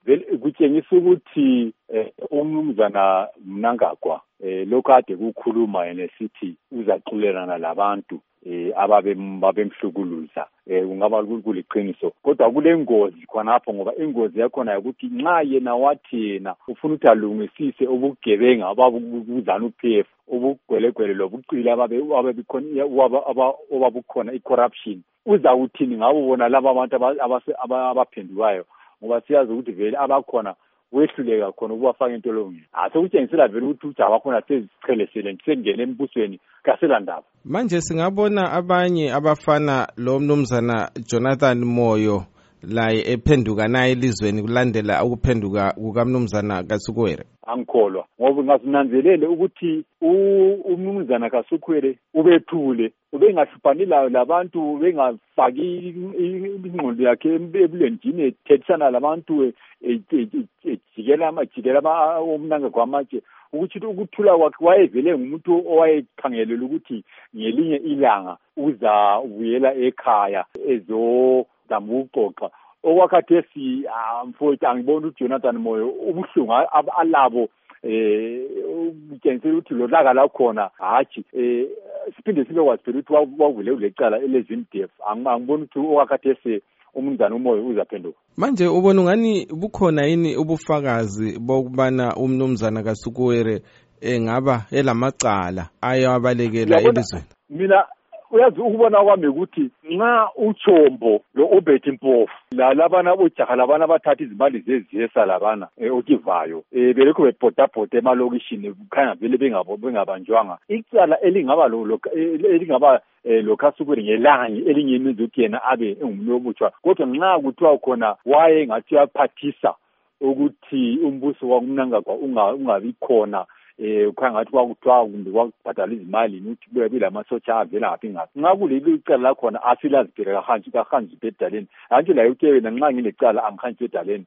kutshengisa ukuthi umnumzana Mnangagwa lokho ade kukhuluma yena sithi uzaxolelana labantu ababemhlukuluza kungaba kuliqiniso kodwa kule ngozi khonapho ngoba ingozi yakhona ukuthi nxa yena wathi yena ufuna ukuthi alungisise ubugebenga ababuzana uPF ubugwelegwele lobucila ababukhona icorruption uzawuthini ngabo bona laba abantu abaphendukayo ngoba siyazi ukuthi vele abakhona wehluleka khona ukubafaka entolongweni asekutshengisela vele ukuthi ujaba khona sezichelesele sengene embusweni kaselandaba manje singabona abanye abafana lo mnumzana Jonathan Moyo laye ephenduka naye elizweni kulandela ukuphenduka kukamnumzana Kasukuwere angikholwa ngoba ngasinanzelele ukuthi umnumzana Kasukuwere ubethule ubengahlupani labantu bengafaki ingqondo yakhe ebulenjini ethethisana labantu jikela umnangagwa amatshe ukuthi ukuthula kwakhe wayevele ngumuntu owayekhangelela ukuthi ngelinye ilanga uzabuyela ekhaya ezodamba ukuxoxa okwakhathesi mfowethu angibona uJonathan Moyo ubuhlungu alabo kutshengisa ukuthi lo laka la khona hatshi siphinde sibe kwazi phela ukuthi wavule ulecala elezindef angibona ukuthi okwakhathesi umnumzana uMoyo uzaphenduka manje ubona ungani bukhona yini ubufakazi bokubana umnumzana Kasukuwere engaba elamacala ayabalekela elizweni mina uyazi ukubona kwami ukuthi nxa uThombo lo uBethi Mpofu labana bojaha labana bathatha izimali zeziyesa labana okivayo belekho bebhodabhoda emalokishini kukhanya vele bengabanjwanga icala elingaba lo Kasukuwere ngelanye elingemenza ukuthi yena abe engumuntu obutshwa kodwa nxa kuthiwa khona waye ngathi uyaphathisa ukuthi umbuso wakumnangagwa ungabi khona ukhanga ngathi kwakuthiwa kumbe kwakubhadala izimali ukuthi kube lamasotsha avela ngaphi ngaphi nxa kuleli icala lakhona asilazi phela kahanji bedaleni hantshi laye uke wena nxa ngilecala angihanji bedaleni